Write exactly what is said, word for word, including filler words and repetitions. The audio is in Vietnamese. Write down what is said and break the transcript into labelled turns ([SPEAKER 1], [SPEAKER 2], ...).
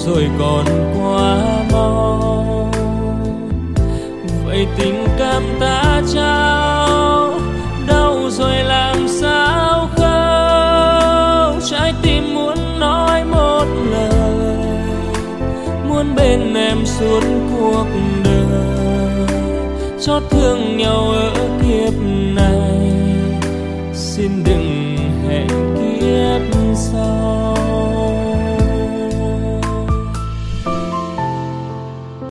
[SPEAKER 1] rồi còn quá mau. Vậy tình cảm ta trao đâu rồi làm sao khâu? Trái tim muốn nói một lời, muốn bên em suốt cuộc đời, chót thương nhau ở kiếp này. Xin đừng